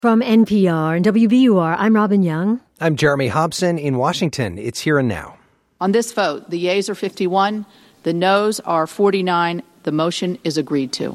From NPR and WBUR, I'm Robin Young. I'm Jeremy Hobson in Washington. It's Here and Now. On this vote, the yeas are 51, the noes are 49. The motion is agreed to.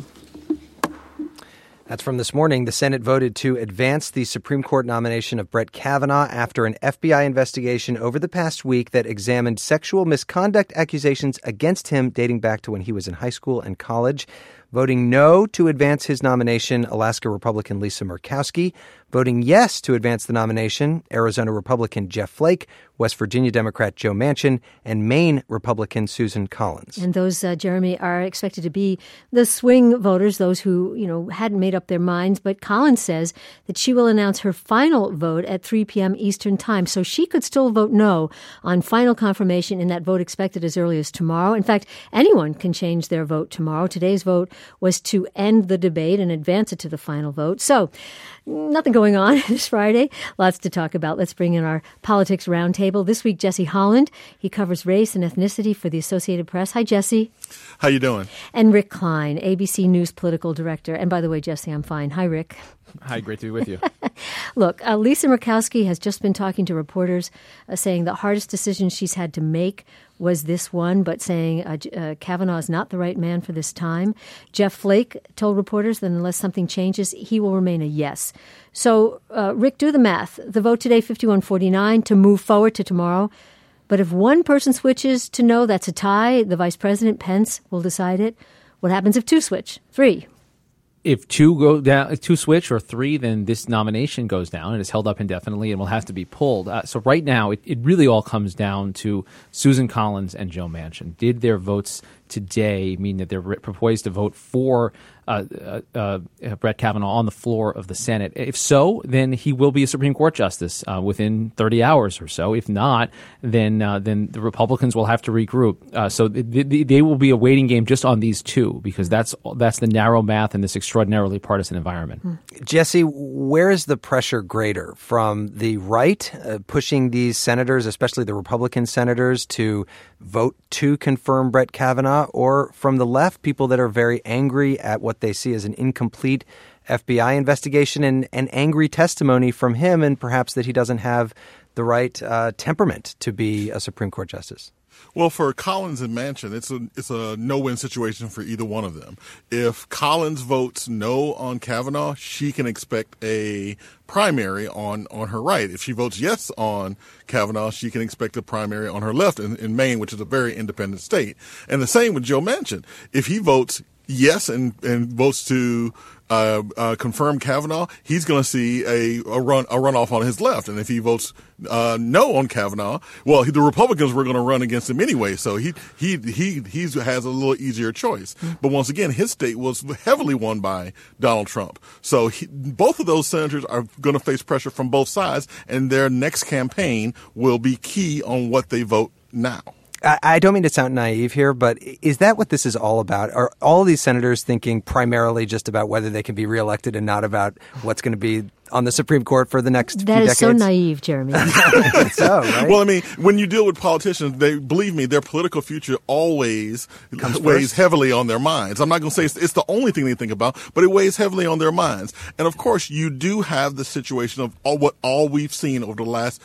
That's from this morning. The Senate voted to advance the Supreme Court nomination of Brett Kavanaugh after an FBI investigation over the past week that examined sexual misconduct accusations against him dating back to when he was in high school and college. Voting no to advance his nomination, Alaska Republican Lisa Murkowski. Voting yes to advance the nomination, Arizona Republican Jeff Flake, West Virginia Democrat Joe Manchin, and Maine Republican Susan Collins. And those, Jeremy, are expected to be the swing voters, those who, hadn't made up their minds. But Collins says that she will announce her final vote at 3 p.m. Eastern Time. So she could still vote no on final confirmation in that vote expected as early as tomorrow. In fact, anyone can change their vote tomorrow. Today's vote was to end the debate and advance it to the final vote. So nothing going on this Friday. Lots to talk about. Let's bring in our politics roundtable. This week, Jesse Holland. He covers race and ethnicity for the Associated Press. Hi, Jesse. How you doing? And Rick Klein, ABC News political director. And by the way, Jesse, I'm fine. Hi, Rick. Hi, great to be with you. Look, Lisa Murkowski has just been talking to reporters saying the hardest decision she's had to make was this one, but saying Kavanaugh is not the right man for this time. Jeff Flake told reporters that unless something changes, he will remain a yes. So, Rick, do the math. The vote today, 51-49, to move forward to tomorrow. But if one person switches to no, that's a tie. The Vice President, Pence, will decide it. What happens if two switch? 3? If two switch or 3, then this nomination goes down and is held up indefinitely and will have to be pulled. So right now, it really all comes down to Susan Collins and Joe Manchin. Did their votes today mean that they're poised to vote for Brett Kavanaugh on the floor of the Senate? If so, then he will be a Supreme Court justice within 30 hours or so. If not, then the Republicans will have to regroup. So they will be a waiting game just on these two, because that's the narrow math in this extraordinarily partisan environment. Jesse, where is the pressure greater? From the right, pushing these senators, especially the Republican senators, to vote to confirm Brett Kavanaugh, or from the left, people that are very angry at what they see as an incomplete FBI investigation and angry testimony from him, and perhaps that he doesn't have the right temperament to be a Supreme Court justice? Well, for Collins and Manchin, it's a no-win situation for either one of them. If Collins votes no on Kavanaugh, she can expect a primary on her right. If she votes yes on Kavanaugh, she can expect a primary on her left in Maine, which is a very independent state. And the same with Joe Manchin. If he votes yes and votes to confirm Kavanaugh, he's going to see a runoff on his left. And if he votes no on Kavanaugh, well, the Republicans were going to run against him anyway, so he has a little easier choice. But once again, his state was heavily won by Donald Trump. So both of those senators are going to face pressure from both sides, and their next campaign will be key on what they vote now. I don't mean to sound naive here, but is that what this is all about? Are all of these senators thinking primarily just about whether they can be reelected and not about what's going to be on the Supreme Court for the next few decades? That is so naive, Jeremy. So, right? Well, I mean, when you deal with politicians, believe me, their political future always weighs heavily on their minds. I'm not going to say it's the only thing they think about, but it weighs heavily on their minds. And of course, you do have the situation of all we've seen over the last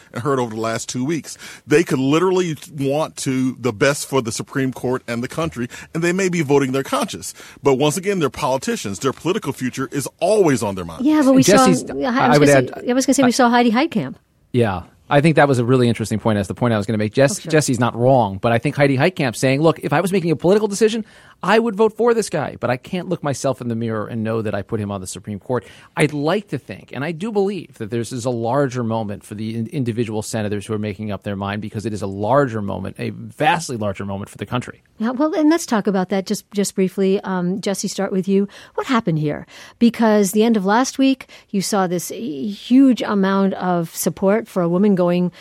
2 weeks. They could literally want the best for the Supreme Court and the country, and they may be voting their conscience. But once again, they're politicians. Their political future is always on their minds. Yeah, but we I was going to say we saw Heidi Heitkamp. Yeah. I think that was a really interesting point. That's the point I was going to make. Jesse's not wrong, but I think Heidi Heitkamp saying, look, if I was making a political decision, I would vote for this guy, but I can't look myself in the mirror and know that I put him on the Supreme Court. I'd like to think, and I do believe, that this is a larger moment for the individual senators who are making up their mind, because it is a larger moment, a vastly larger moment for the country. Yeah, well, and let's talk about that just briefly. Jesse, start with you. What happened here? Because the end of last week, you saw this huge amount of support for a woman going,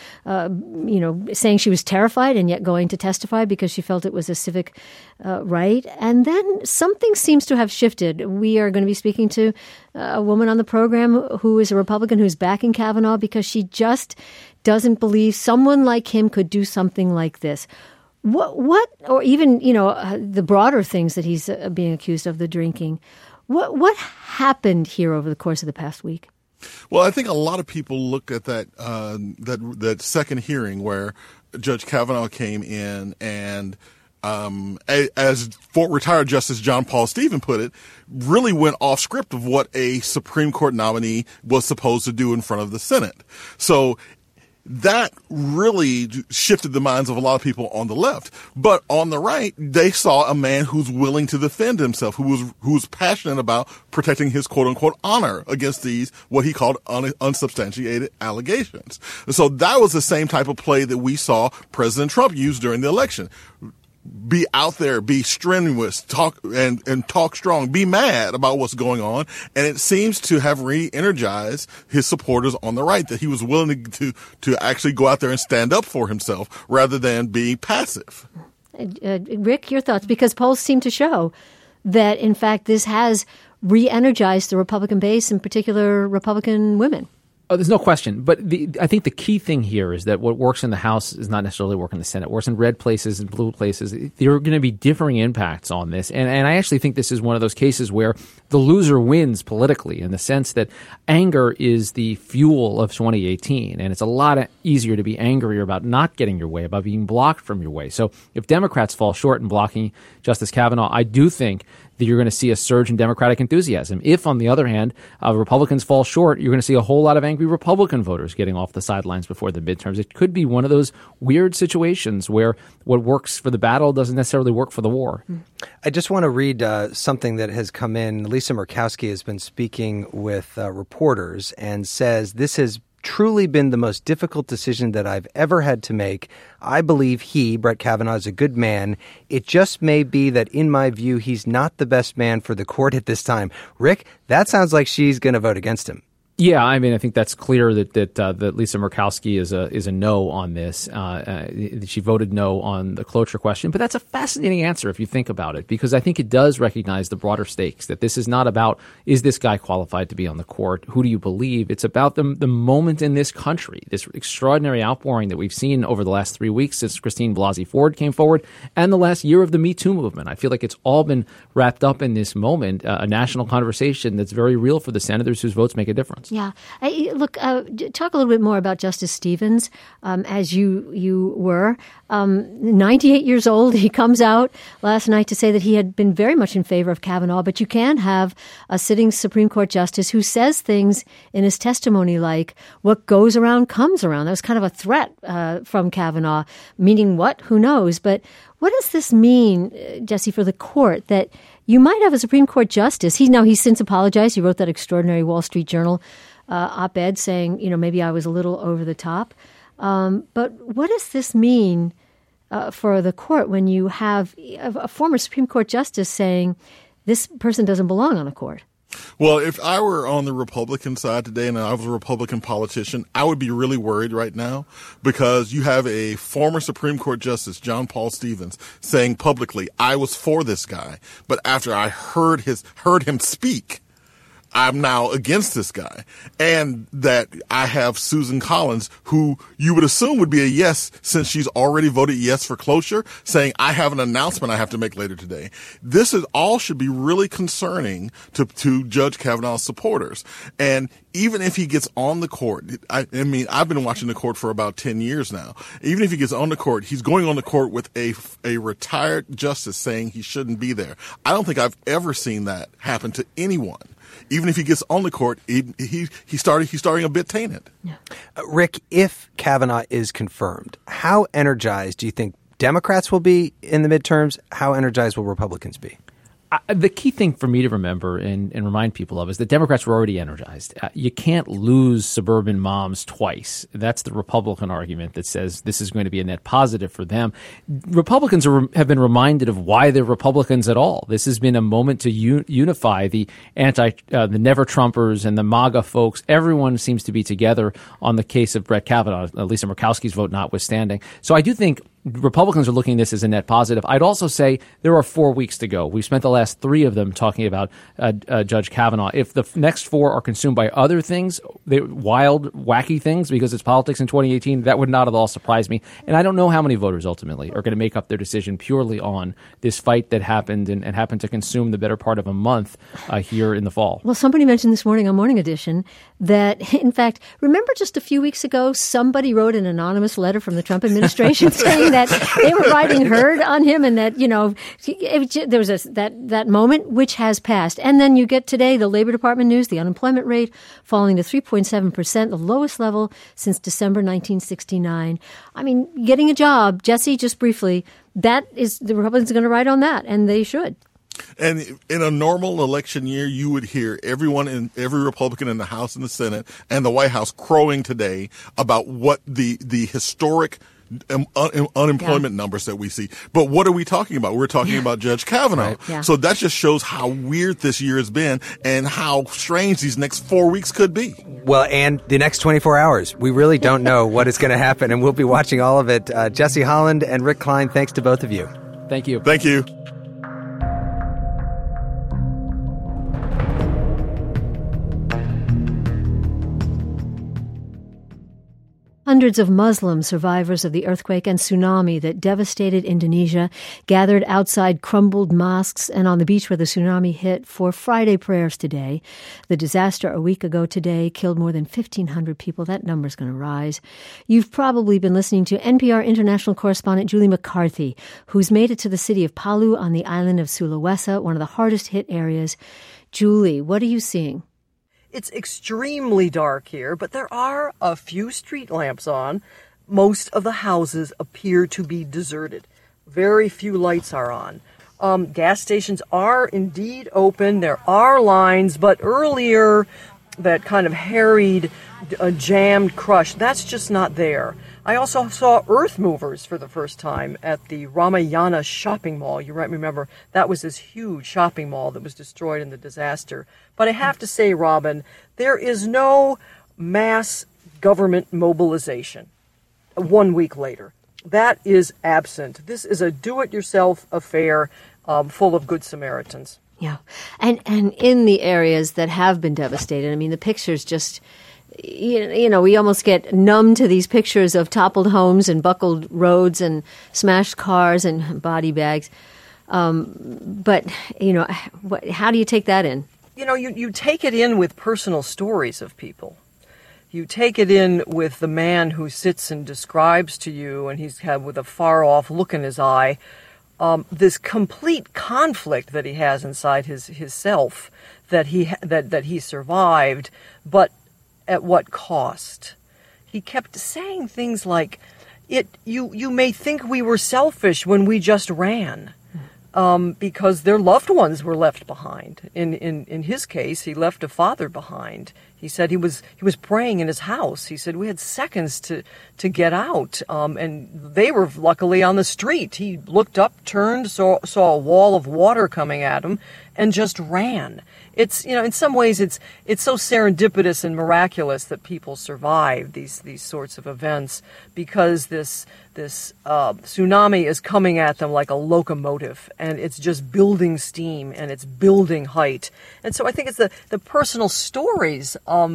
saying she was terrified and yet going to testify because she felt it was a civic right. And then something seems to have shifted. We are going to be speaking to a woman on the program who is a Republican who's backing Kavanaugh because she just doesn't believe someone like him could do something like this. What, or even, the broader things that he's being accused of, the drinking. What happened here over the course of the past week? Well, I think a lot of people looked at that second hearing where Judge Kavanaugh came in and, as retired Justice John Paul Stevens put it, really went off script of what a Supreme Court nominee was supposed to do in front of the Senate. So that really shifted the minds of a lot of people on the left. But on the right, they saw a man who's willing to defend himself, who's passionate about protecting his quote unquote honor against these, what he called unsubstantiated allegations. And so that was the same type of play that we saw President Trump use during the election. Be out there, be strenuous, talk strong, be mad about what's going on. And it seems to have re-energized his supporters on the right, that he was willing to actually go out there and stand up for himself rather than being passive. Rick, your thoughts? Because polls seem to show that, in fact, this has re-energized the Republican base, in particular Republican women. Oh, there's no question. But I think the key thing here is that what works in the House is not necessarily working in the Senate. It works in red places and blue places. There are going to be differing impacts on this. And I actually think this is one of those cases where the loser wins politically, in the sense that anger is the fuel of 2018. And it's a lot easier to be angrier about not getting your way, about being blocked from your way. So if Democrats fall short in blocking Justice Kavanaugh, I do think that you're going to see a surge in Democratic enthusiasm. If, on the other hand, Republicans fall short, you're going to see a whole lot of angry Republican voters getting off the sidelines before the midterms. It could be one of those weird situations where what works for the battle doesn't necessarily work for the war. I just want to read something that has come in. Lisa Murkowski has been speaking with reporters and says, "This has truly been the most difficult decision that I've ever had to make. I believe he, Brett Kavanaugh, is a good man. It just may be that, in my view, he's not the best man for the court at this time." Rick, that sounds like she's going to vote against him. Yeah, I mean, I think that's clear that Lisa Murkowski is a no on this. She voted no on the cloture question, but that's a fascinating answer if you think about it, because I think it does recognize the broader stakes, that this is not about, is this guy qualified to be on the court? Who do you believe? It's about the moment in this country, this extraordinary outpouring that we've seen over the last 3 weeks since Christine Blasey Ford came forward, and the last year of the Me Too movement. I feel like it's all been wrapped up in this moment, a national conversation that's very real for the senators whose votes make a difference. Yeah. Look, talk a little bit more about Justice Stevens, as you were. 98 years old. He comes out last night to say that he had been very much in favor of Kavanaugh, but you can have a sitting Supreme Court justice who says things in his testimony like, what goes around comes around. That was kind of a threat from Kavanaugh, meaning what? Who knows? But what does this mean, Jesse, for the court, that you might have a Supreme Court justice? He's since apologized. He wrote that extraordinary Wall Street Journal op-ed saying, maybe I was a little over the top. But what does this mean for the court when you have a former Supreme Court justice saying this person doesn't belong on a court? Well, if I were on the Republican side today and I was a Republican politician, I would be really worried right now, because you have a former Supreme Court Justice, John Paul Stevens, saying publicly, I was for this guy, but after I heard him speak, I'm now against this guy. And that I have Susan Collins, who you would assume would be a yes, since she's already voted yes for cloture, saying, I have an announcement I have to make later today. This all should be really concerning to Judge Kavanaugh's supporters. And even if he gets on the court, I mean, I've been watching the court for about 10 years now. Even if he gets on the court, he's going on the court with a retired justice saying he shouldn't be there. I don't think I've ever seen that happen to anyone. Even if he gets on the court, he's starting a bit tainted. Yeah. Rick, if Kavanaugh is confirmed, how energized do you think Democrats will be in the midterms? How energized will Republicans be? The key thing for me to remember and remind people of is that Democrats were already energized. You can't lose suburban moms twice. That's the Republican argument that says this is going to be a net positive for them. Republicans have been reminded of why they're Republicans at all. This has been a moment to unify the the Never Trumpers and the MAGA folks. Everyone seems to be together on the case of Brett Kavanaugh, Lisa Murkowski's vote notwithstanding. So I do think Republicans are looking at this as a net positive. I'd also say there are 4 weeks to go. We've spent the last 3 of them talking about Judge Kavanaugh. If the next 4 are consumed by other things, wild, wacky things, because it's politics in 2018, that would not at all surprise me. And I don't know how many voters ultimately are going to make up their decision purely on this fight that happened and happened to consume the better part of a month here in the fall. Well, somebody mentioned this morning on Morning Edition that, in fact, remember just a few weeks ago, somebody wrote an anonymous letter from the Trump administration saying that they were riding herd on him and that, there was that moment which has passed. And then you get today the Labor Department news, the unemployment rate falling to 3.7%, the lowest level since December 1969. I mean, getting a job, Jesse, just briefly, that is, the Republicans are going to ride on that, and they should. And in a normal election year, you would hear every Republican in the House and the Senate and the White House crowing today about what the historic unemployment numbers that we see. But what are we talking about? We're talking about Judge Kavanaugh. Right. Yeah. So that just shows how weird this year has been and how strange these next 4 weeks could be. Well, and the next 24 hours, we really don't know what is going to happen, and we'll be watching all of it. Jesse Holland and Rick Klein, thanks to both of you. Thank you. Thank you. Hundreds of Muslim survivors of the earthquake and tsunami that devastated Indonesia gathered outside crumbled mosques and on the beach where the tsunami hit for Friday prayers today. The disaster a week ago today killed more than 1,500 people. That number's going to rise. You've probably been listening to NPR international correspondent Julie McCarthy, who's made it to the city of Palu on the island of Sulawesi, one of the hardest hit areas. Julie, what are you seeing? It's extremely dark here, but there are a few street lamps on. Most of the houses appear to be deserted. Very few lights are on. Gas stations are indeed open. There are lines, but earlier that kind of harried, jammed crush, that's just not there. I also saw earth movers for the first time at the Ramayana shopping mall. You might remember that was this huge shopping mall that was destroyed in the disaster. But I have to say, Robin, there is no mass government mobilization 1 week later. That is absent. This is a do-it-yourself affair full of good Samaritans. Yeah. And in the areas that have been devastated, I mean, the pictures just... we almost get numb to these pictures of toppled homes and buckled roads and smashed cars and body bags. But how do you take that in? You take it in with personal stories of people. You take it in with the man who sits and describes to you, and he's had with a far-off look in his eye, this complete conflict that he has inside his self, that he survived, but at what cost? He kept saying things like, you may think we were selfish when we just ran, because their loved ones were left behind. In his case, he left a father behind. He said he was praying in his house. He said we had seconds to get out, and they were luckily on the street. He looked up, turned, saw a wall of water coming at him, and just ran. It's in some ways it's so serendipitous and miraculous that people survive these sorts of events, because this tsunami is coming at them like a locomotive, and it's just building steam and it's building height. And so I think it's the personal stories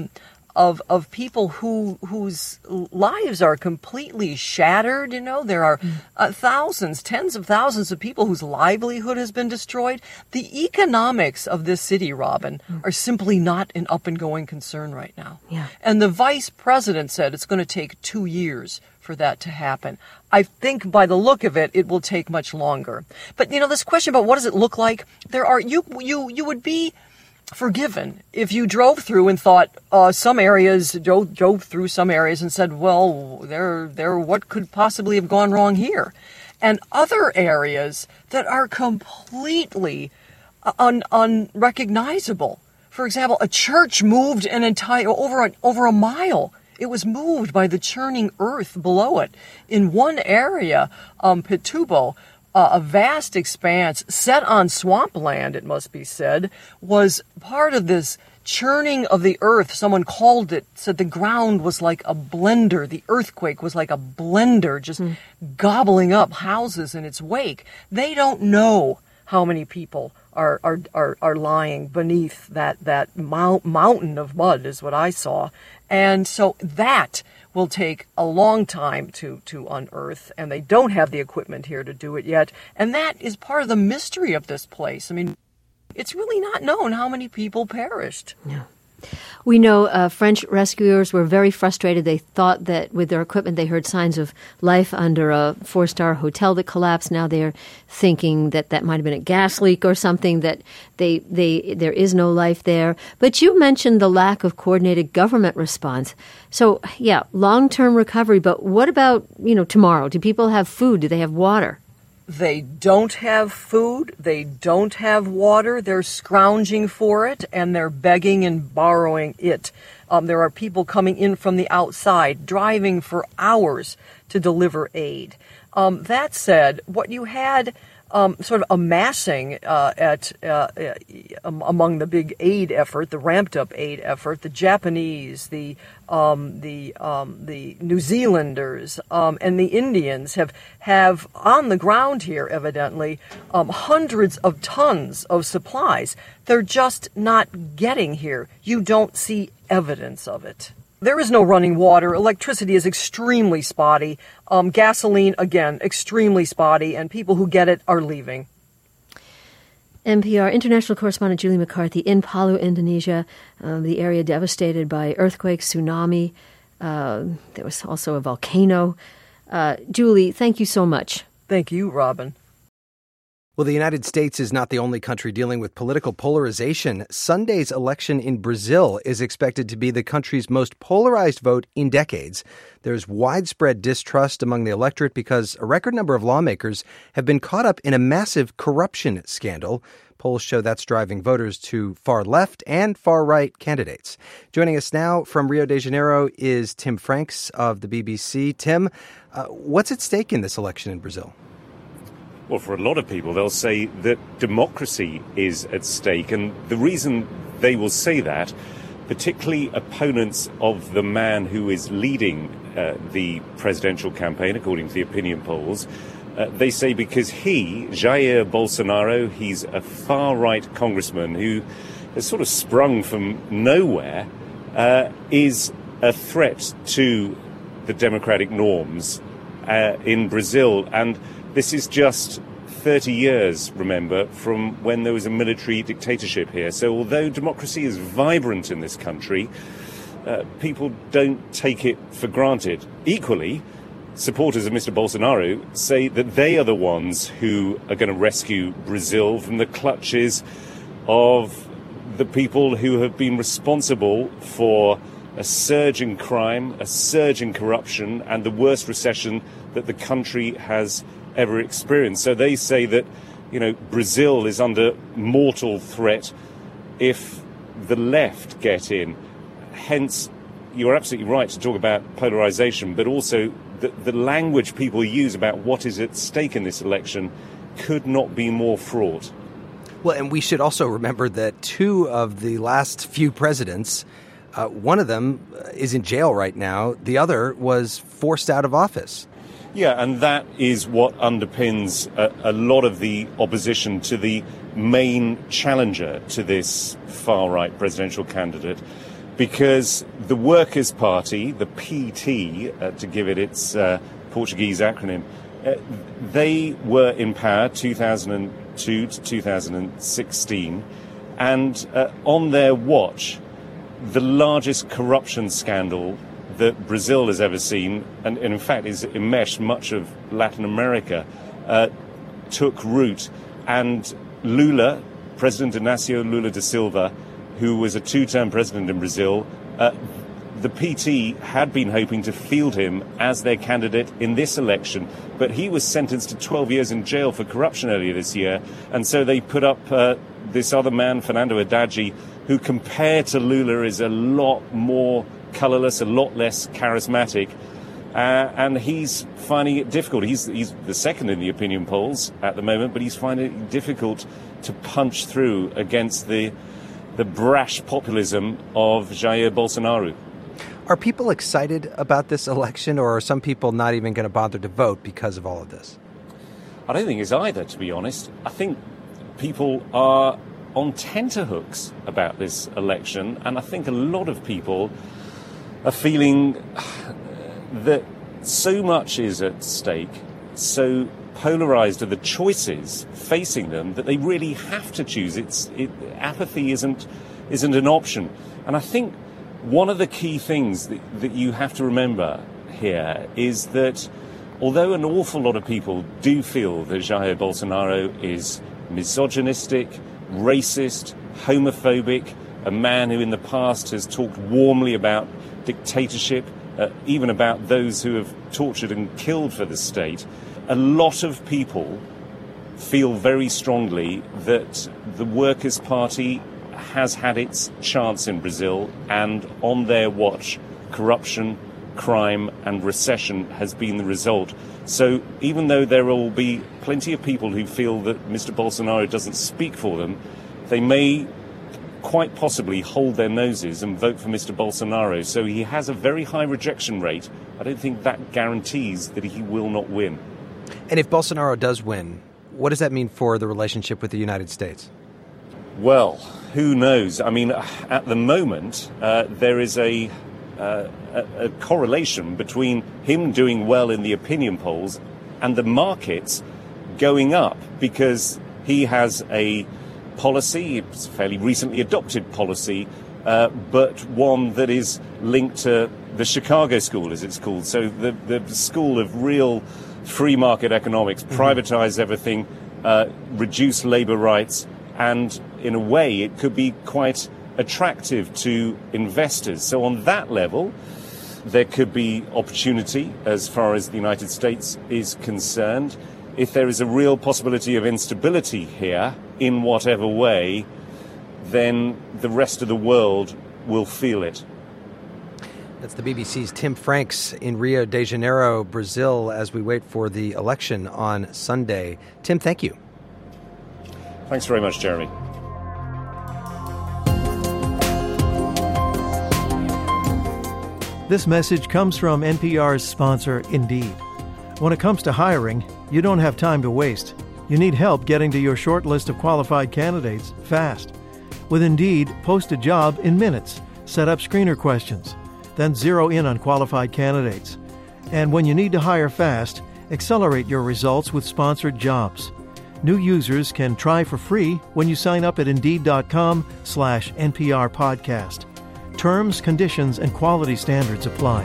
of people whose lives are completely shattered. There are thousands, tens of thousands of people whose livelihood has been destroyed. The economics of this city, Robin, are simply not an up-and-going concern right now. Yeah. And the vice president said it's going to take 2 years for that to happen. I think by the look of it, it will take much longer. But, this question about what does it look like, you would be forgiven if you drove through and thought some areas drove through some areas and said, well, there what could possibly have gone wrong here, and other areas that are completely unrecognizable. For example, a church moved an entire over a mile. It was moved by the churning earth below it. In one area, Pitubo, a vast expanse set on swampland, it must be said, was part of this churning of the earth. Someone called it, said the ground was like a blender. The earthquake was like a blender, just gobbling up houses in its wake. They don't know how many people are lying beneath that mountain of mud, is what I saw. And so that will take a long time to unearth, and they don't have the equipment here to do it yet. And that is part of the mystery of this place. I mean, it's really not known how many people perished. Yeah. We know French rescuers were very frustrated. They thought that with their equipment they heard signs of life under a 4-star hotel that collapsed. Now they're thinking that that might have been a gas leak or something, that there is no life there. But you mentioned the lack of coordinated government response. So, yeah, long-term recovery. But what about, tomorrow? Do people have food? Do they have water? They don't have food, they don't have water, they're scrounging for it, and they're begging and borrowing it. There are people coming in from the outside, driving for hours to deliver aid. That said, what you had sort of amassing among the big aid effort, the ramped-up aid effort, the Japanese, the New Zealanders, and the Indians have on the ground here, evidently, hundreds of tons of supplies. They're just not getting here. You don't see evidence of it. There is no running water. Electricity is extremely spotty. Gasoline, again, extremely spotty, and people who get it are leaving. NPR international correspondent Julie McCarthy in Palu, Indonesia, the area devastated by earthquakes, tsunami. There was also a volcano. Julie, thank you so much. Thank you, Robin. Well, the United States is not the only country dealing with political polarization. Sunday's election in Brazil is expected to be the country's most polarized vote in decades. There's widespread distrust among the electorate because a record number of lawmakers have been caught up in a massive corruption scandal. Polls show that's driving voters to far left and far right candidates. Joining us now from Rio de Janeiro is Tim Franks of the BBC. Tim, what's at stake in this election in Brazil? Well, for a lot of people, they'll say that democracy is at stake. And the reason they will say that, particularly opponents of the man who is leading the presidential campaign, according to the opinion polls, they say because he, Jair Bolsonaro, he's a far-right congressman who has sort of sprung from nowhere, is a threat to the democratic norms in Brazil. And this is just 30 years, remember, from when there was a military dictatorship here. So although democracy is vibrant in this country, people don't take it for granted. Equally, supporters of Mr. Bolsonaro say that they are the ones who are going to rescue Brazil from the clutches of the people who have been responsible for a surge in crime, a surge in corruption, and the worst recession that the country has ever experienced. So they say that, Brazil is under mortal threat if the left get in. Hence, you're absolutely right to talk about polarization, but also the language people use about what is at stake in this election could not be more fraught. Well, and we should also remember that two of the last few presidents, one of them is in jail right now. The other was forced out of office. Yeah, and that is what underpins a lot of the opposition to the main challenger to this far-right presidential candidate, because the Workers' Party, the PT, to give it its Portuguese acronym, they were in power 2002 to 2016, and on their watch, the largest corruption scandal that Brazil has ever seen, and in fact is enmeshed much of Latin America, took root. And Lula, President Inácio Lula da Silva, who was a two-term president in Brazil, the PT had been hoping to field him as their candidate in this election, but he was sentenced to 12 years in jail for corruption earlier this year, and so they put up this other man, Fernando Haddad, who compared to Lula is a lot more colourless, a lot less charismatic, and he's finding it difficult. He's the second in the opinion polls at the moment, but he's finding it difficult to punch through against the brash populism of Jair Bolsonaro. Are people excited about this election, or are some people not even going to bother to vote because of all of this? I don't think it's either, to be honest. I think people are on tenterhooks about this election, and I think a lot of people are feeling that so much is at stake, so polarized are the choices facing them that they really have to choose. Apathy isn't an option. And I think one of the key things that you have to remember here is that although an awful lot of people do feel that Jair Bolsonaro is misogynistic, racist, homophobic, a man who in the past has talked warmly about dictatorship, even about those who have tortured and killed for the state, a lot of people feel very strongly that the Workers' Party has had its chance in Brazil, and on their watch, corruption, crime and recession has been the result. So even though there will be plenty of people who feel that Mr. Bolsonaro doesn't speak for them, they may quite possibly hold their noses and vote for Mr. Bolsonaro. So he has a very high rejection rate. I don't think that guarantees that he will not win. And if Bolsonaro does win, what does that mean for the relationship with the United States? Well, who knows? I mean, at the moment, there is a correlation between him doing well in the opinion polls and the markets going up, because he has a policy, it's a fairly recently adopted policy, but one that is linked to the Chicago School, as it's called. So the school of real free market economics, privatize everything, reduce labor rights, and in a way it could be quite attractive to investors. So on that level, there could be opportunity as far as the United States is concerned. If there is a real possibility of instability here, in whatever way, then the rest of the world will feel it. That's the BBC's Tim Franks in Rio de Janeiro, Brazil, as we wait for the election on Sunday. Tim, thank you. Thanks very much, Jeremy. This message comes from NPR's sponsor, Indeed. When it comes to hiring, you don't have time to waste. You need help getting to your short list of qualified candidates fast. With Indeed, post a job in minutes, set up screener questions, then zero in on qualified candidates. And when you need to hire fast, accelerate your results with sponsored jobs. New users can try for free when you sign up at Indeed.com/NPR podcast. Terms, conditions, and quality standards apply.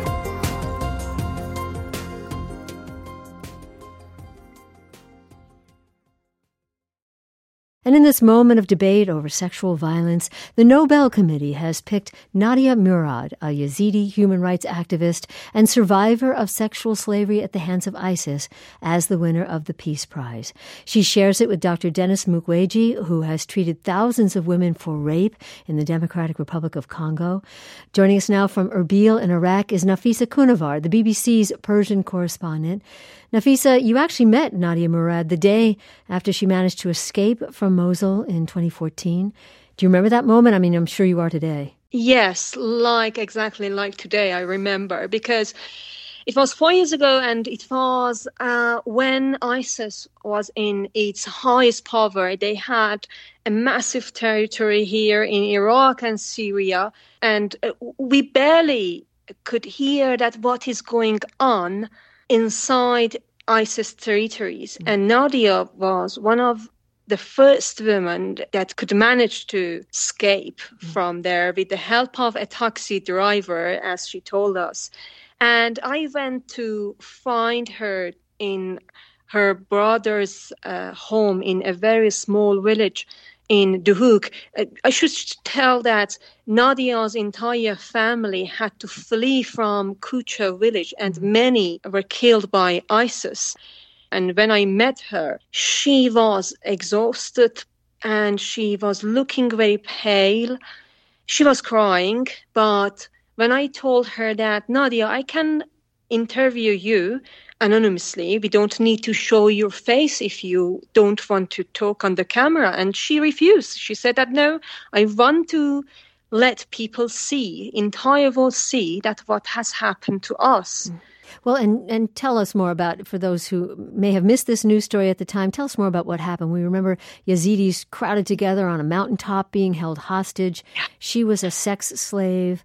And in this moment of debate over sexual violence, the Nobel Committee has picked Nadia Murad, a Yazidi human rights activist and survivor of sexual slavery at the hands of ISIS, as the winner of the Peace Prize. She shares it with Dr. Denis Mukwege, who has treated thousands of women for rape in the Democratic Republic of Congo. Joining us now from Erbil in Iraq is Nafisa Kunavar, the BBC's Persian correspondent. Nafisa, you actually met Nadia Murad the day after she managed to escape from Mosul in 2014. Do you remember that moment? I mean, I'm sure you are today. Yes, exactly like today, I remember, because it was 4 years ago, and it was when ISIS was in its highest power. They had a massive territory here in Iraq and Syria, and we barely could hear that what is going on inside ISIS territories. And Nadia was one of the first women that could manage to escape from there with the help of a taxi driver, as she told us. And I went to find her in her brother's home in a very small village in Duhok. I should tell that Nadia's entire family had to flee from Kucha village, and many were killed by ISIS. And when I met her, she was exhausted and she was looking very pale. She was crying, but when I told her that, Nadia, I can interview you anonymously. We don't need to show your face if you don't want to talk on the camera. And she refused. She said that, no, I want to let people see, entire world see that what has happened to us. Well, and tell us more about, for those who may have missed this news story at the time, tell us more about what happened. We remember Yazidis crowded together on a mountaintop being held hostage. Yeah. She was a sex slave.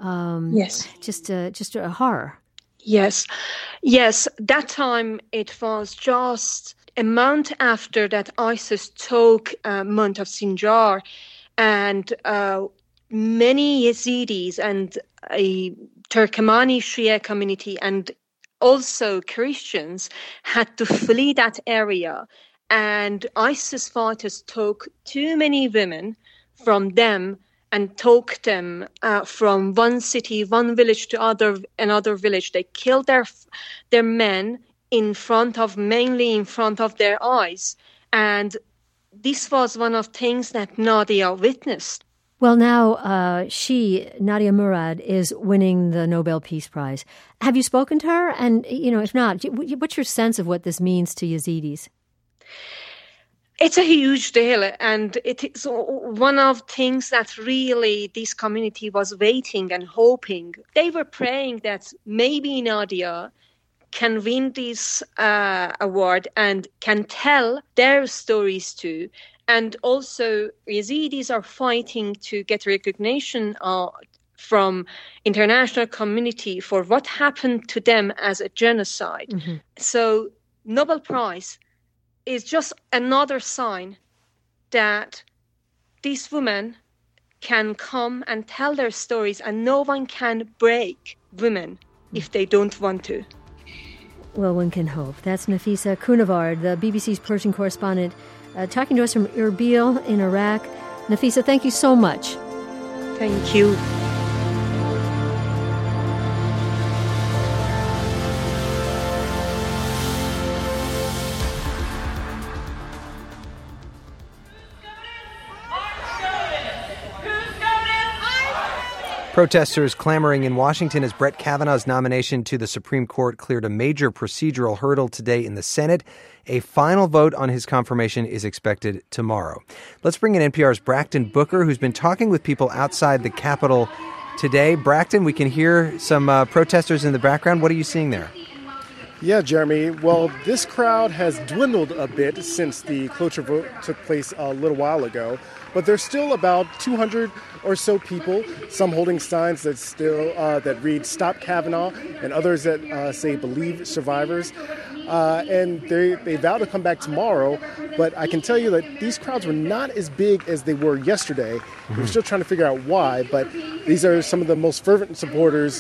Yes. Just a horror. Yes. That time it was just a month after that ISIS took Mount of Sinjar, and many Yazidis and a Turkmeni Shia community and also Christians had to flee that area. And ISIS fighters took too many women from them and took them from one city, one village to another village. They killed their men mainly in front of their eyes. And this was one of the things that Nadia witnessed. Well, now Nadia Murad, is winning the Nobel Peace Prize. Have you spoken to her? And, if not, what's your sense of what this means to Yazidis? It's a huge deal, and it is one of things that really this community was waiting and hoping. They were praying that maybe Nadia can win this award and can tell their stories too. And also, Yazidis are fighting to get recognition from international community for what happened to them as a genocide. Mm-hmm. So, Nobel Prize is just another sign that these women can come and tell their stories, and no one can break women if they don't want to. Well, one can hope. That's Nafisa Kunavard, the BBC's Persian correspondent, talking to us from Erbil in Iraq. Nafisa, thank you so much. Thank you. Protesters clamoring in Washington as Brett Kavanaugh's nomination to the Supreme Court cleared a major procedural hurdle today in the Senate. A final vote on his confirmation is expected tomorrow. Let's bring in NPR's Brackton Booker, who's been talking with people outside the Capitol today. Brackton, we can hear some protesters in the background. What are you seeing there? Yeah, Jeremy. Well, this crowd has dwindled a bit since the cloture vote took place a little while ago, but there's still about 200 or so people, some holding signs that that read "Stop Kavanaugh" and others that say "Believe Survivors." And they vow to come back tomorrow, but I can tell you that these crowds were not as big as they were yesterday. Mm-hmm. We're still trying to figure out why, but these are some of the most fervent supporters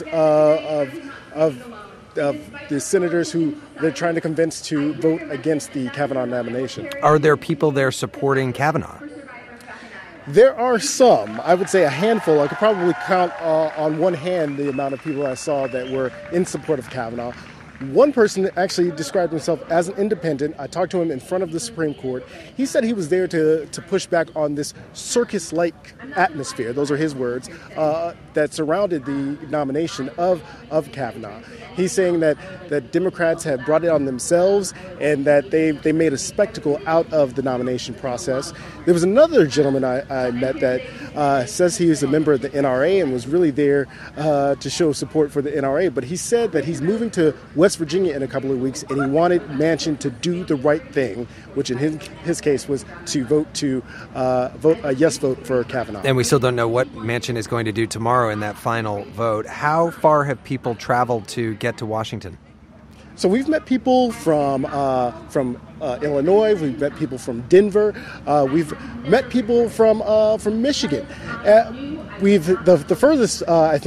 of the senators who they're trying to convince to vote against the Kavanaugh nomination. Are there people there supporting Kavanaugh? There are some. I would say a handful. I could probably count on one hand the amount of people I saw that were in support of Kavanaugh. One person actually described himself as an independent. I talked to him in front of the Supreme Court. He said he was there to push back on this circus-like atmosphere, those are his words, that surrounded the nomination of Kavanaugh. He's saying that Democrats have brought it on themselves and that they made a spectacle out of the nomination process. There was another gentleman I met that says he is a member of the NRA and was really there to show support for the NRA, but he said that he's moving to West Virginia in a couple of weeks, and he wanted Manchin to do the right thing, which in his case was to vote a yes vote for Kavanaugh. And we still don't know what Manchin is going to do tomorrow in that final vote. How far have people traveled to get to Washington? So we've met people from Illinois. We've met people from Denver. We've met people from Michigan. The furthest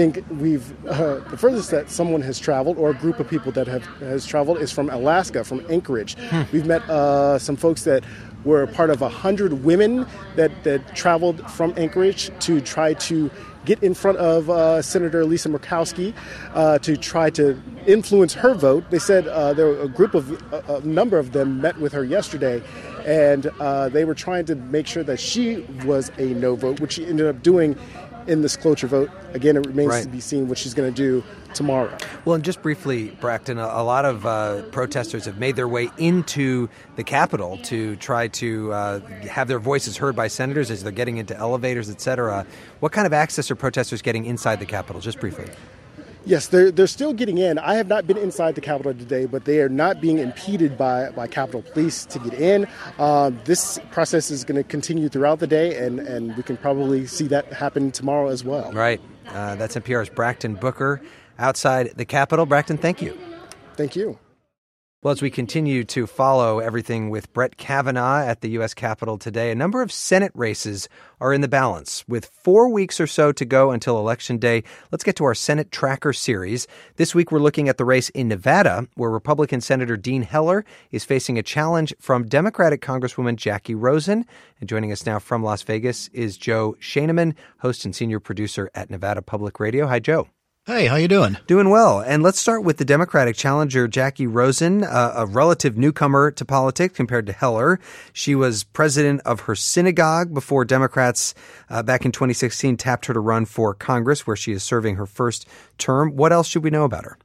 the furthest that someone has traveled, or a group of people that has traveled, is from Alaska, from Anchorage. We've met some folks that were part of 100 women that traveled from Anchorage to try to get in front of Senator Lisa Murkowski to try to influence her vote. They said there were a number of them met with her yesterday, and they were trying to make sure that she was a no vote, which she ended up doing in this cloture vote. Again, it remains to be seen what she's going to do tomorrow. Well, and just briefly, Brackton, a lot of protesters have made their way into the Capitol to try to have their voices heard by senators as they're getting into elevators, et cetera. What kind of access are protesters getting inside the Capitol, just briefly? Yes, they're still getting in. I have not been inside the Capitol today, but they are not being impeded by Capitol Police to get in. This process is going to continue throughout the day, and we can probably see that happen tomorrow as well. Right. That's NPR's Brackton Booker outside the Capitol. Brackton, thank you. Thank you. Well, as we continue to follow everything with Brett Kavanaugh at the U.S. Capitol today, a number of Senate races are in the balance. With 4 weeks or so to go until Election Day, let's get to our Senate Tracker series. This week, we're looking at the race in Nevada, where Republican Senator Dean Heller is facing a challenge from Democratic Congresswoman Jackie Rosen. And joining us now from Las Vegas is Joe Schoeneman, host and senior producer at Nevada Public Radio. Hi, Joe. Hey, how you doing? Doing well. And let's start with the Democratic challenger, Jackie Rosen, a relative newcomer to politics compared to Heller. She was president of her synagogue before Democrats back in 2016 tapped her to run for Congress, where she is serving her first term. What else should we know about her?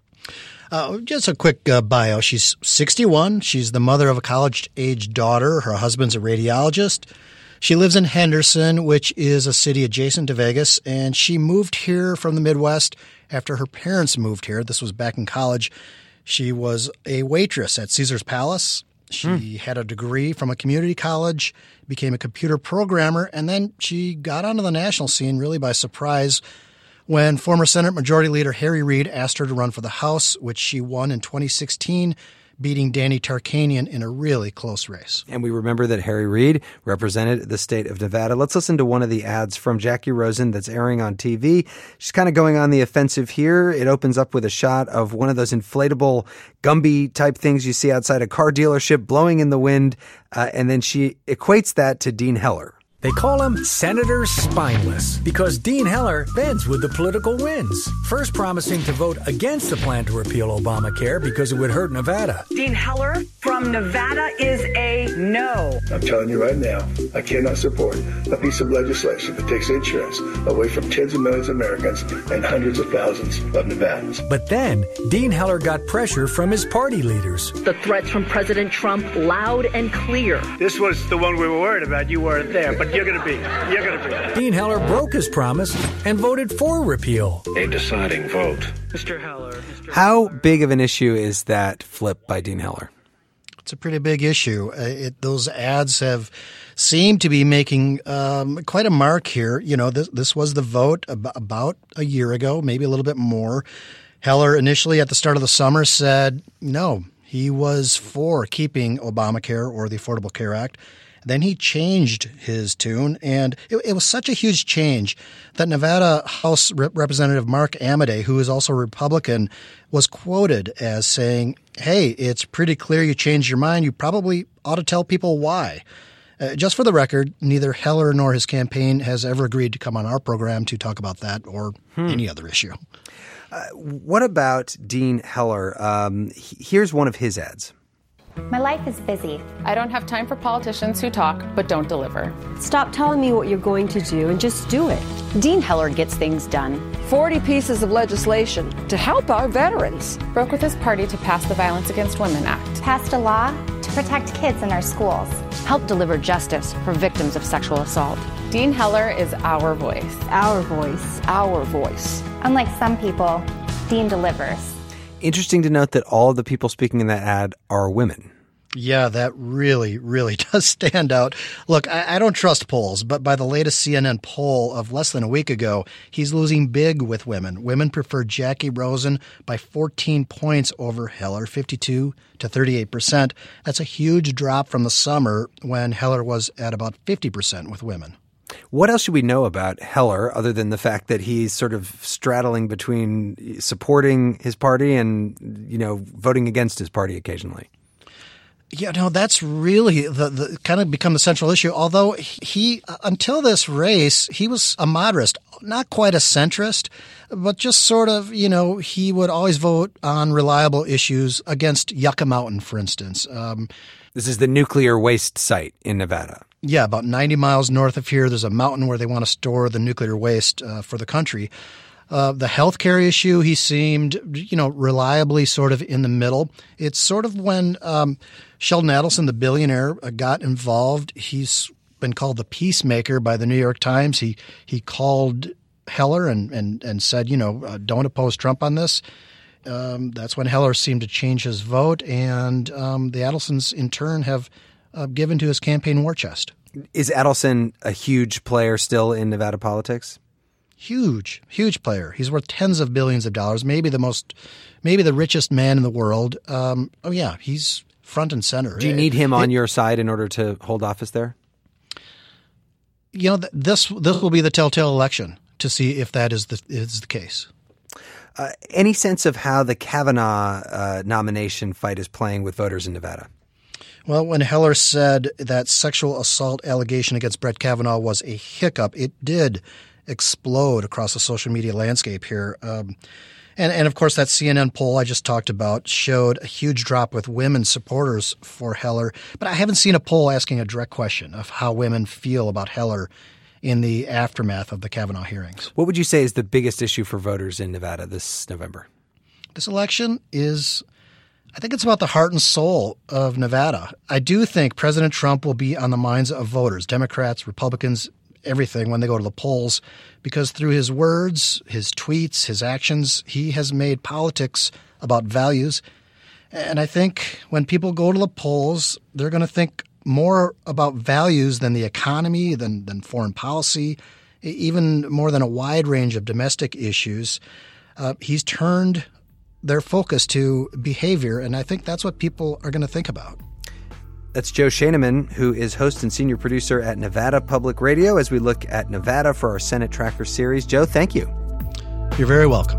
Just a quick bio. She's 61. She's the mother of a college-age daughter. Her husband's a radiologist. She lives in Henderson, which is a city adjacent to Vegas, and she moved here from the Midwest after her parents moved here. This was back in college. She was a waitress at Caesar's Palace. She had a degree from a community college, became a computer programmer, and then she got onto the national scene really by surprise when former Senate Majority Leader Harry Reid asked her to run for the House, which she won in 2016, beating Danny Tarkanian in a really close race. And we remember that Harry Reid represented the state of Nevada. Let's listen to one of the ads from Jackie Rosen that's airing on TV. She's kind of going on the offensive here. It opens up with a shot of one of those inflatable Gumby type things you see outside a car dealership blowing in the wind. And then she equates that to Dean Heller. They call him Senator Spineless because Dean Heller bends with the political winds, first promising to vote against the plan to repeal Obamacare because it would hurt Nevada. Dean Heller from Nevada is a no. I'm telling you right now, I cannot support a piece of legislation that takes insurance away from tens of millions of Americans and hundreds of thousands of Nevadans. But then, Dean Heller got pressure from his party leaders. The threats from President Trump loud and clear. This was the one we were worried about. You weren't there, but you're going to be. Dean Heller broke his promise and voted for repeal. A deciding vote. Mr. Heller. How big of an issue is that flip by Dean Heller? It's a pretty big issue. Those ads have seemed to be making quite a mark here. You know, this was the vote about a year ago, maybe a little bit more. Heller initially at the start of the summer said no, he was for keeping Obamacare or the Affordable Care Act. Then he changed his tune, and it was such a huge change that Nevada House Representative Mark Amodei, who is also a Republican, was quoted as saying, hey, it's pretty clear you changed your mind. You probably ought to tell people why. Just for the record, neither Heller nor his campaign has ever agreed to come on our program to talk about that or any other issue. What about Dean Heller? Here's one of his ads. My life is busy. I don't have time for politicians who talk but don't deliver. Stop telling me what you're going to do and just do it. Dean Heller gets things done. 40 pieces of legislation to help our veterans. Broke with his party to pass the Violence Against Women Act. Passed a law to protect kids in our schools. Help deliver justice for victims of sexual assault. Dean Heller is our voice. Our voice. Our voice. Unlike some people, Dean delivers. Interesting to note that all of the people speaking in that ad are women. Yeah, that really, really does stand out. Look, I don't trust polls, but by the latest CNN poll of less than a week ago, he's losing big with women. Women prefer Jackie Rosen by 14 points over Heller, 52 to 38%. That's a huge drop from the summer when Heller was at about 50% with women. What else should we know about Heller other than the fact that he's sort of straddling between supporting his party and, you know, voting against his party occasionally? Yeah, no, that's really the kind of become the central issue. Although he, until this race, he was a moderate, not quite a centrist, but just sort of, you know, he would always vote on reliable issues against Yucca Mountain, for instance. This is the nuclear waste site in Nevada. Yeah, about 90 miles north of here, there's a mountain where they want to store the nuclear waste for the country. The healthcare issue, he seemed, you know, reliably sort of in the middle. It's sort of when Sheldon Adelson, the billionaire, got involved. He's been called the peacemaker by the New York Times. He called Heller and said, you know, don't oppose Trump on this. That's when Heller seemed to change his vote, and the Adelsons in turn have given to his campaign war chest. Is Adelson a huge player still in Nevada politics? Huge player. He's worth tens of billions of dollars, maybe the richest man in the world. He's front and center. Do you need him on your side in order to hold office there? This will be the telltale election to see if that is the case. Any sense of how the Kavanaugh nomination fight is playing with voters in Nevada? Well, when Heller said that sexual assault allegation against Brett Kavanaugh was a hiccup, it did explode across the social media landscape here. And of course, that CNN poll I just talked about showed a huge drop with women supporters for Heller. But I haven't seen a poll asking a direct question of how women feel about Heller in the aftermath of the Kavanaugh hearings. What would you say is the biggest issue for voters in Nevada this November? This election I think it's about the heart and soul of Nevada. I do think President Trump will be on the minds of voters, Democrats, Republicans, everything when they go to the polls, because through his words, his tweets, his actions, he has made politics about values. And I think when people go to the polls, they're going to think more about values than the economy, than foreign policy, even more than a wide range of domestic issues. He's turned their focus to behavior, and I think that's what people are going to think about. That's Joe Schoeneman, who is host and senior producer at Nevada Public Radio, as we look at Nevada for our Senate Tracker series. Joe, thank you. You're very welcome.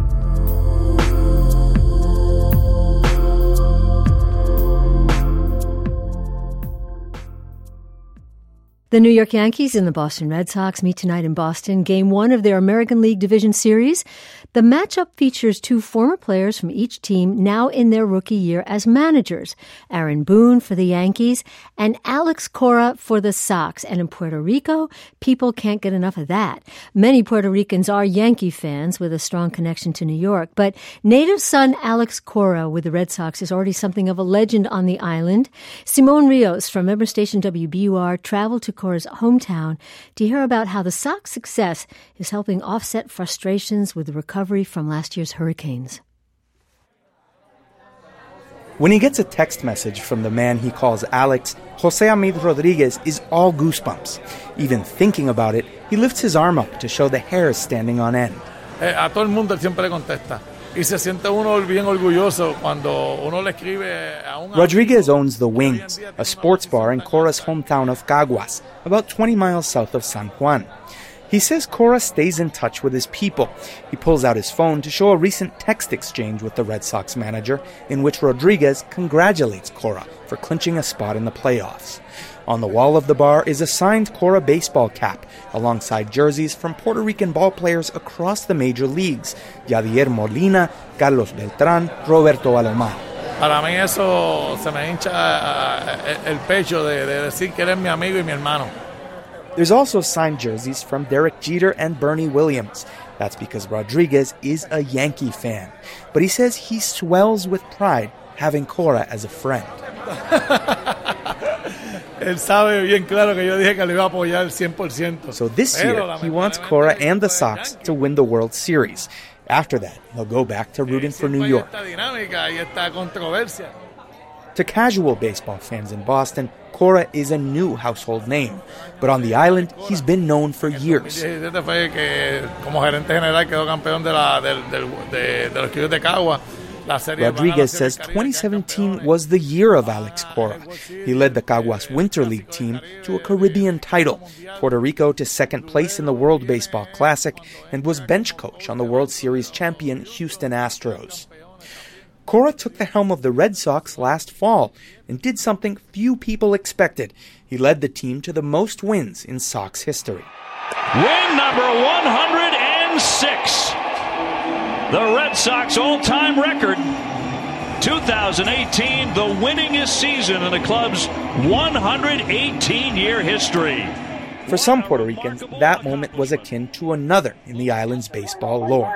The New York Yankees and the Boston Red Sox meet tonight in Boston, Game 1 of their American League Division Series. The matchup features two former players from each team now in their rookie year as managers, Aaron Boone for the Yankees and Alex Cora for the Sox. And in Puerto Rico, people can't get enough of that. Many Puerto Ricans are Yankee fans with a strong connection to New York, but native son Alex Cora with the Red Sox is already something of a legend on the island. Simone Rios from member station WBUR traveled to Cora's hometown to hear about how the Sox success is helping offset frustrations with the recovery from last year's hurricanes. When he gets a text message from the man he calls Alex, Jose Amid Rodriguez is all goosebumps. Even thinking about it, he lifts his arm up to show the hairs standing on end. A todo el mundo siempre contesta. Y se siente uno bien orgulloso cuando uno le escribe a un... Rodriguez owns The Wings, a sports bar in Cora's hometown of Caguas, about 20 miles south of San Juan. He says Cora stays in touch with his people. He pulls out his phone to show a recent text exchange with the Red Sox manager in which Rodriguez congratulates Cora for clinching a spot in the playoffs. On the wall of the bar is a signed Cora baseball cap, alongside jerseys from Puerto Rican ballplayers across the major leagues: Yadier Molina, Carlos Beltrán, Roberto Alomar. Para mí eso se me hincha el pecho de decir que eres mi amigo y mi hermano. There's also signed jerseys from Derek Jeter and Bernie Williams. That's because Rodriguez is a Yankee fan. But he says he swells with pride having Cora as a friend. Él sabe bien claro que yo dije que le iba a apoyar 100%. So this year, he wants Cora and the Sox to win the World Series. After that, he'll go back to rooting for New York. To casual baseball fans in Boston, Cora is a new household name. But on the island, he's been known for years. Rodriguez says 2017 was the year of Alex Cora. He led the Caguas Winter League team to a Caribbean title, Puerto Rico to second place in the World Baseball Classic, and was bench coach on the World Series champion Houston Astros. Cora took the helm of the Red Sox last fall and did something few people expected. He led the team to the most wins in Sox history. Win number 106. The Red Sox all-time record. 2018, the winningest season in the club's 118-year history. For some Puerto Ricans, that moment was akin to another in the island's baseball lore.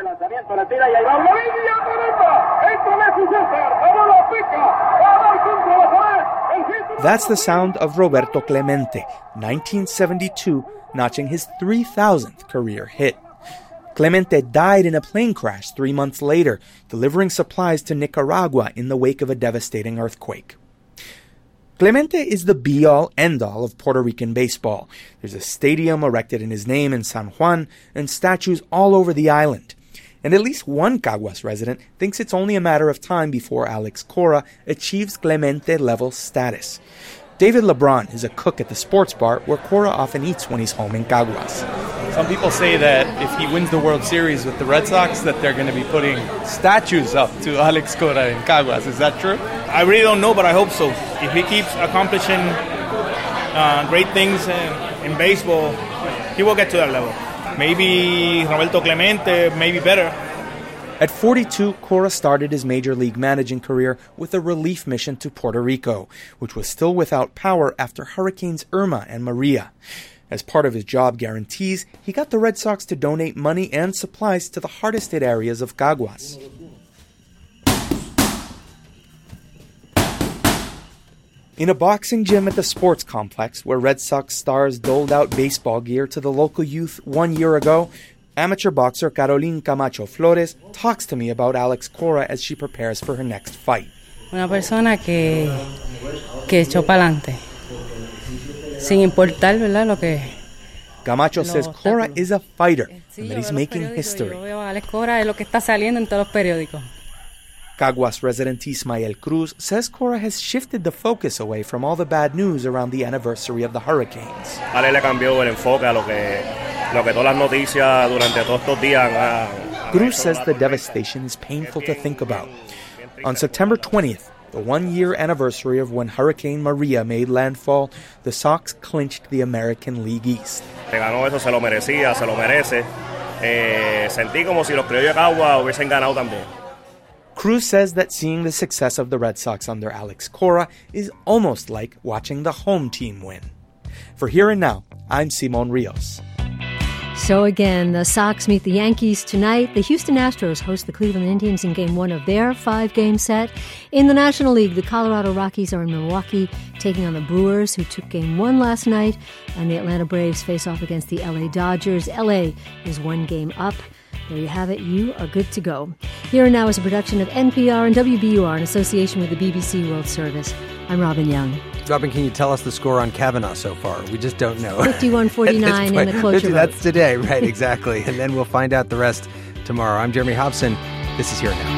That's the sound of Roberto Clemente, 1972, notching his 3,000th career hit. Clemente died in a plane crash 3 months later, delivering supplies to Nicaragua in the wake of a devastating earthquake. Clemente is the be-all, end-all of Puerto Rican baseball. There's a stadium erected in his name in San Juan and statues all over the island. And at least one Caguas resident thinks it's only a matter of time before Alex Cora achieves Clemente-level status. David LeBron is a cook at the sports bar where Cora often eats when he's home in Caguas. Some people say that if he wins the World Series with the Red Sox, that they're going to be putting statues up to Alex Cora in Caguas. Is that true? I really don't know, but I hope so. If he keeps accomplishing great things in baseball, he will get to that level. Maybe Roberto Clemente, maybe better. At 42, Cora started his major league managing career with a relief mission to Puerto Rico, which was still without power after Hurricanes Irma and Maria. As part of his job guarantees, he got the Red Sox to donate money and supplies to the hardest hit areas of Caguas. In a boxing gym at the sports complex where Red Sox stars doled out baseball gear to the local youth 1 year ago, amateur boxer Caroline Camacho Flores talks to me about Alex Cora as she prepares for her next fight. Una persona que echó pa'lante, sin importar, ¿verdad? Lo que. Camacho says Cora is a fighter and that he's making history. Yo veo a Alex Cora es lo que está saliendo en todos los periódicos. Caguas resident Ismael Cruz says Cora has shifted the focus away from all the bad news around the anniversary of the Hurricanes. Ale le cambió el enfoque a lo que todas las noticias durante todos estos días. Cruz says the devastation is painful to think about. On September 20th, the 1-year anniversary of when Hurricane Maria made landfall, the Sox clinched the American League East. Que ganó eso, se lo merecía, se lo merece. Sentí como si los criollos de Caguas hubiesen ganado también. Cruz says that seeing the success of the Red Sox under Alex Cora is almost like watching the home team win. For Here and Now, I'm Simon Rios. So again, the Sox meet the Yankees tonight. The Houston Astros host the Cleveland Indians in Game 1 of their 5-game set. In the National League, the Colorado Rockies are in Milwaukee, taking on the Brewers, who took Game 1 last night. And the Atlanta Braves face off against the LA Dodgers. LA is 1 game up. There you have it. You are good to go. Here and Now is a production of NPR and WBUR in association with the BBC World Service. I'm Robin Young. Robin, can you tell us the score on Kavanaugh so far? We just don't know. 51-49 in the cloture vote. That's today, right, exactly. And then we'll find out the rest tomorrow. I'm Jeremy Hobson. This is Here and Now.